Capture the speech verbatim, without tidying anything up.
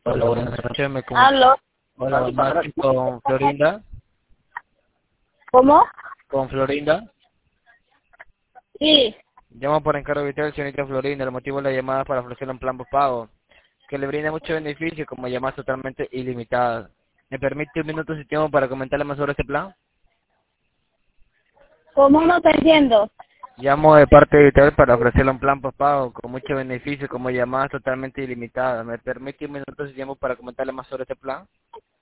Hola, buenas noches. Me comunico. ¿Aló? Hola, buenas noches con Florinda. ¿Cómo? Con Florinda. Sí. Llamo por encargo de usted, señorita Florinda. El motivo de la llamada es para ofrecerle un plan postpago que le brinda muchos beneficios como llamadas totalmente ilimitadas. ¿Me permite un minuto de su tiempo para comentarle más sobre este plan? ¿Cómo no te entiendo? Llamo de parte de usted para ofrecerle un plan postpago con muchos beneficios como llamadas totalmente ilimitadas. ¿Me permite un minuto de su tiempo para comentarle más sobre este plan?